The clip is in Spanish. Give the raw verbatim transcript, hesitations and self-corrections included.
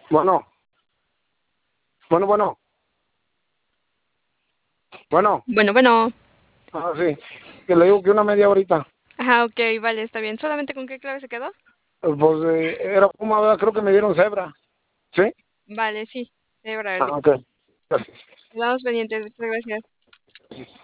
Bueno, bueno, bueno, bueno. Bueno, bueno. Ah, sí. Que le digo que una media horita. Ajá, ok, vale, está bien. ¿Solamente con qué clave se quedó? Eh, Pues eh, era Puma, ¿verdad? Creo que me dieron cebra. ¿Sí? Vale, sí. De verdad, Ah, ok. Gracias. quedamos pendientes. Muchas gracias.